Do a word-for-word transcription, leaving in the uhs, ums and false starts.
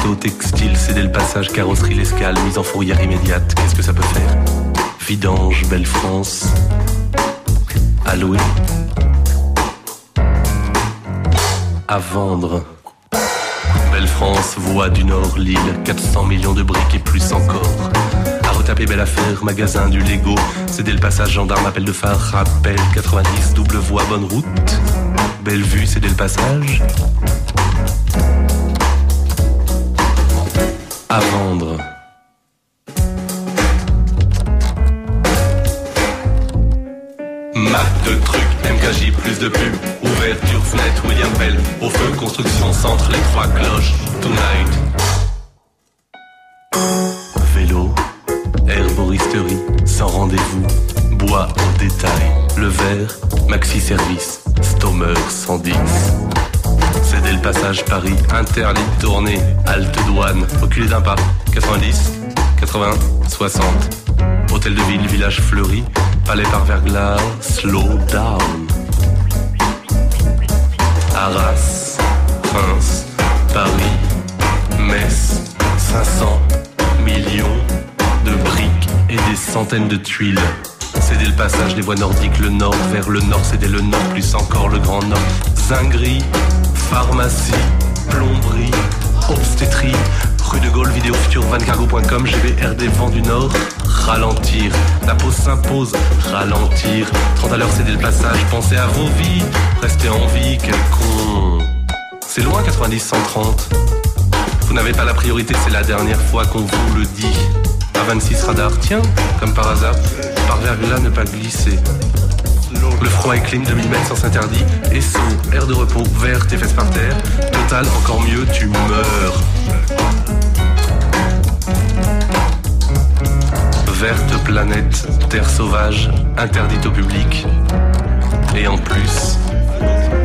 auto, textile, céder le passage, carrosserie, l'escale, mise en fourrière immédiate. Qu'est-ce que ça peut faire? Vidange, belle France. À louer. À vendre. Belle France, voie du Nord, Lille, quatre cents millions de briques et plus encore. À retaper, belle affaire, magasin du Lego, céder le passage, gendarme, appel de phare, rappel, quatre-vingt-dix, double voie, bonne route. Belle vue, céder le passage. À vendre. Mac de trucs, M K J, plus de pub. Ouverture, fenêtre, William Bell. Au feu, construction, centre, les trois cloches. Tonight. Vélo, herboristerie, sans rendez-vous. Bois au détail. Le verre, maxi service. Stomer cent dix. Céder le passage Paris, interdit de tourner. Halte douane, reculer d'un pas. quatre-vingt-dix, quatre-vingts, soixante. Hôtel de ville, village fleuri. Palais par Verglas, slow down. Arras, Reims, Paris, Metz, cinq cents millions de briques et des centaines de tuiles. Céder le passage des voies nordiques, le nord vers le nord, céder le nord, plus encore le grand nord. Zinguerie, pharmacie, plomberie, obstétrie, rue de Gaulle, vidéo future, vancargo point com, G B R D Vent du Nord. Ralentir, la pause s'impose, ralentir. trente à l'heure, céder le passage, pensez à vos vies, restez en vie, quel con. C'est loin quatre-vingt-dix cent trente. Vous n'avez pas la priorité, c'est la dernière fois qu'on vous le dit. A vingt-six radar, tiens, comme par hasard, par Verglas ne pas glisser. Le froid est clean, deux mille mètres, sens interdit. Et saut, air de repos, vert, tes fesses par terre. Total, encore mieux, tu meurs. Verte planète, terre sauvage, interdite au public. Et en plus,